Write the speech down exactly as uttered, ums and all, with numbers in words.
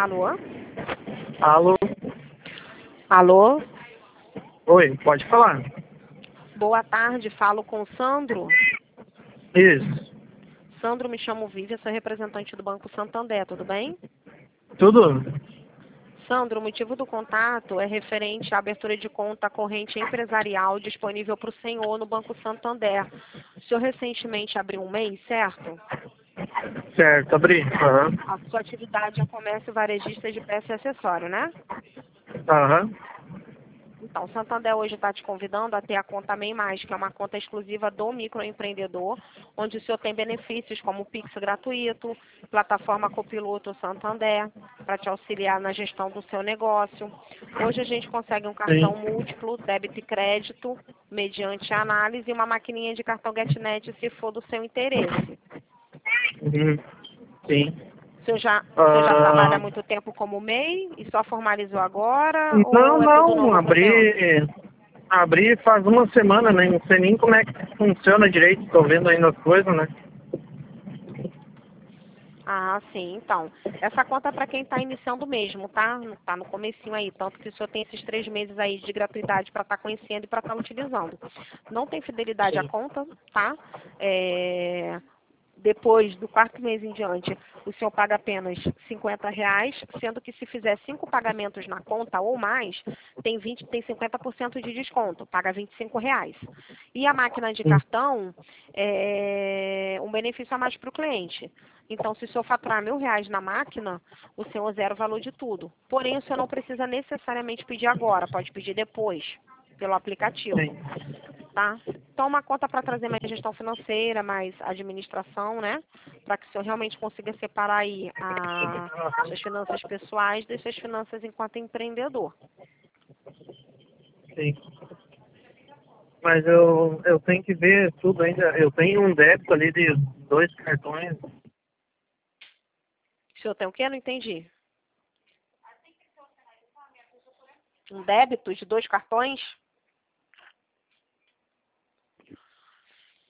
Alô? Alô? Alô? Oi, pode falar. Boa tarde, falo com o Sandro. Isso. Sandro, me chamo Vivian, sou representante do Banco Santander, tudo bem? Tudo? Sandro, o motivo do contato é referente à abertura de conta corrente empresarial disponível para o senhor no Banco Santander. O senhor recentemente abriu um mês, certo? Certo, abri. Aham. A sua atividade é comércio varejista de peça e acessório, né? Aham. Então, o Santander hoje está te convidando a ter a conta MEI Mais, que é uma conta exclusiva do microempreendedor, onde o senhor tem benefícios como Pix gratuito, plataforma Copiloto Santander, para te auxiliar na gestão do seu negócio. Hoje a gente consegue um cartão Sim. múltiplo, débito e crédito, mediante análise, e uma maquininha de cartão GetNet, se for do seu interesse. Uhum. Sim. O senhor já, o senhor já trabalha há Ah, muito tempo como MEI e só formalizou agora, não, ou é tudo não, novo para o senhor? abri. Abri faz uma semana, né? Não sei nem como é que funciona direito, tô vendo ainda as coisas, né? Ah, sim, então. Essa conta é para quem está iniciando mesmo, tá? Tá no comecinho aí, tanto que o senhor tem esses três meses aí de gratuidade para estar conhecendo e para estar utilizando. Não tem fidelidade à Sim. conta, tá? É, Depois do quarto mês em diante, o senhor paga apenas cinquenta reais, sendo que se fizer cinco pagamentos na conta ou mais, tem, vinte, tem cinquenta por cento de desconto, paga vinte e cinco reais. E a máquina de Sim. cartão é um benefício a mais para o cliente. Então, se o senhor faturar mil reais na máquina, o senhor zera o valor de tudo. Porém, o senhor não precisa necessariamente pedir agora, pode pedir depois, pelo aplicativo. Sim. Tá? Então, uma conta para trazer mais gestão financeira, mais administração, né? Para que o senhor realmente consiga separar aí a, suas finanças pessoais das suas finanças enquanto empreendedor. Sim. Mas eu, eu tenho que ver tudo ainda. Eu tenho um débito ali de dois cartões. O senhor tem o quê? Não entendi. Um débito de dois cartões?